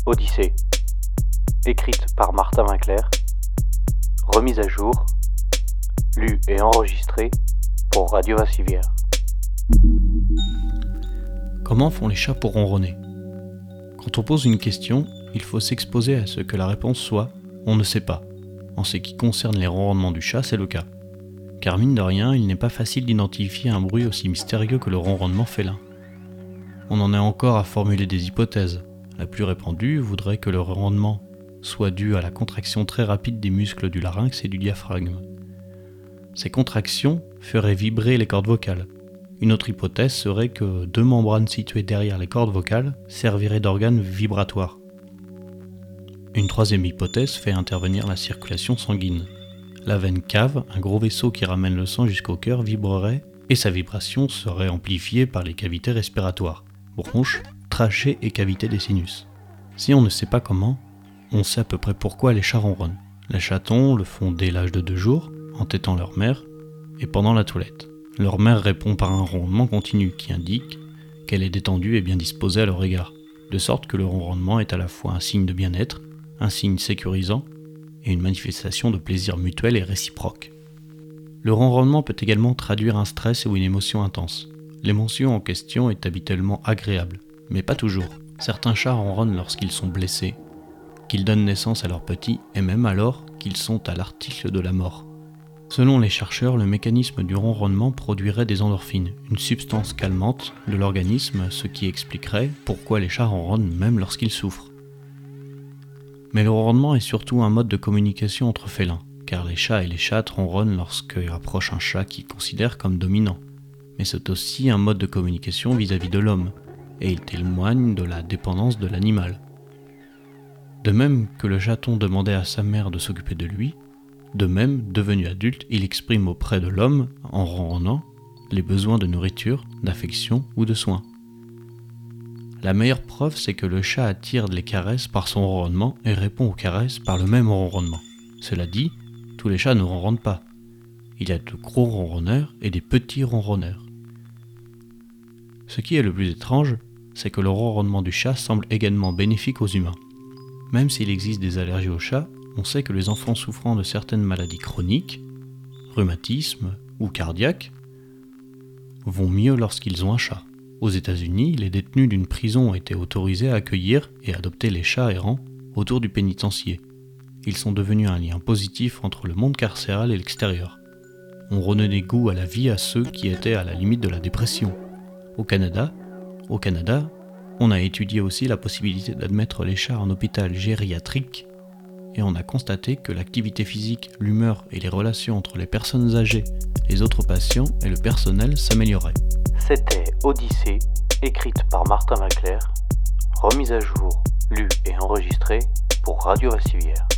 Odyssée, écrite par Martin Winkler, remise à jour, lue et enregistrée pour Radio Vassivière. Comment font les chats pour ronronner ? Quand on pose une question, il faut s'exposer à ce que la réponse soit « on ne sait pas ». En ce qui concerne les ronronnements du chat, c'est le cas. Car mine de rien, il n'est pas facile d'identifier un bruit aussi mystérieux que le ronronnement félin. On en est encore à formuler des hypothèses. La plus répandue voudrait que le ronronnement soit dû à la contraction très rapide des muscles du larynx et du diaphragme. Ces contractions feraient vibrer les cordes vocales. Une autre hypothèse serait que deux membranes situées derrière les cordes vocales serviraient d'organes vibratoires. Une troisième hypothèse fait intervenir la circulation sanguine. La veine cave, un gros vaisseau qui ramène le sang jusqu'au cœur, vibrerait et sa vibration serait amplifiée par les cavités respiratoires, bronches, trachées et cavités des sinus. Si on ne sait pas comment, on sait à peu près pourquoi les chats ronronnent. Les chatons le font dès l'âge de 2 jours, en tétant leur mère, et pendant la toilette. Leur mère répond par un ronronnement continu qui indique qu'elle est détendue et bien disposée à leur égard, de sorte que le ronronnement est à la fois un signe de bien-être, un signe sécurisant et une manifestation de plaisir mutuel et réciproque. Le ronronnement peut également traduire un stress ou une émotion intense. L'émotion en question est habituellement agréable, mais pas toujours. Certains chats ronronnent lorsqu'ils sont blessés, qu'ils donnent naissance à leurs petits et même alors qu'ils sont à l'article de la mort. Selon les chercheurs, le mécanisme du ronronnement produirait des endorphines, une substance calmante de l'organisme, ce qui expliquerait pourquoi les chats ronronnent même lorsqu'ils souffrent. Mais le ronronnement est surtout un mode de communication entre félins, car les chats et les chattes ronronnent lorsqu'ils approchent un chat qu'ils considèrent comme dominant. Mais c'est aussi un mode de communication vis-à-vis de l'homme, et il témoigne de la dépendance de l'animal. De même que le chaton demandait à sa mère de s'occuper de lui, de même, devenu adulte, il exprime auprès de l'homme, en ronronnant, les besoins de nourriture, d'affection ou de soins. La meilleure preuve, c'est que le chat attire les caresses par son ronronnement et répond aux caresses par le même ronronnement. Cela dit, tous les chats ne ronronnent pas. Il y a de gros ronronneurs et des petits ronronneurs. Ce qui est le plus étrange, c'est que le ronronnement du chat semble également bénéfique aux humains. Même s'il existe des allergies aux chats, on sait que les enfants souffrant de certaines maladies chroniques, rhumatisme ou cardiaques, vont mieux lorsqu'ils ont un chat. Aux États-Unis, les détenus d'une prison ont été autorisés à accueillir et adopter les chats errants autour du pénitencier. Ils sont devenus un lien positif entre le monde carcéral et l'extérieur. On redonnait goût à la vie à ceux qui étaient à la limite de la dépression. Au Canada, on a étudié aussi la possibilité d'admettre les chats en hôpital gériatrique et on a constaté que l'activité physique, l'humeur et les relations entre les personnes âgées, les autres patients et le personnel s'amélioraient. C'était Odyssée, écrite par Martin Winkler, remise à jour, lue et enregistrée pour Radio Vassivière.